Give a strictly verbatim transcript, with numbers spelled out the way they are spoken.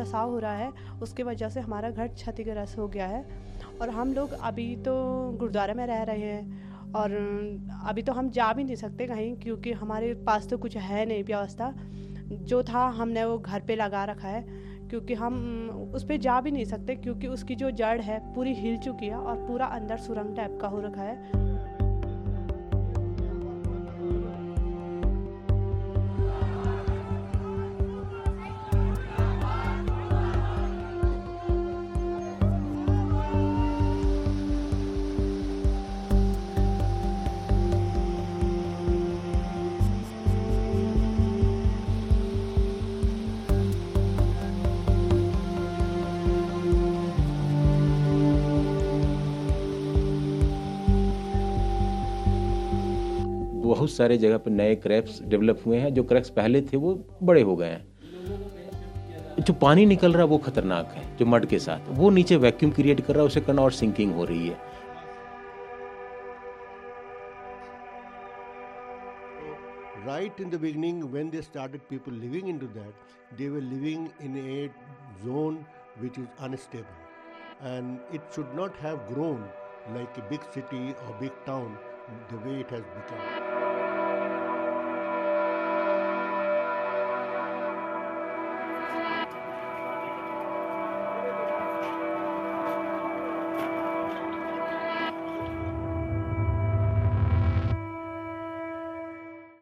धसाव हो रहा है, उसकी वजह से हमारा घर क्षतिग्रस्त हो गया है। और हम लोग अभी तो गुरुद्वारा में रह रहे हैं और अभी तो हम जा भी नहीं सकते कहीं, क्योंकि हमारे पास तो कुछ है नहीं व्यवस्था। जो था हमने वो घर पे लगा रखा है, क्योंकि हम उस पे जा भी नहीं सकते, क्योंकि उसकी जो जड़ है पूरी हिल चुकी है और पूरा अंदर सुरंग टाइप का हो रखा है। बहुत सारे जगह पर नए क्रैक्स डेवलप हुए हैं। जो क्रैक्स पहले थे वो बड़े हो गए हैं। जो पानी निकल रहा है वो खतरनाक है, जो मड के साथ वो नीचे वैक्यूम क्रिएट कर रहा है, उसे करना और सिंकिंग हो रही है। Right in the beginning, when they started people living into that, they were living in a zone which is unstable, and it should not have grown like a big city or big town the way it has become.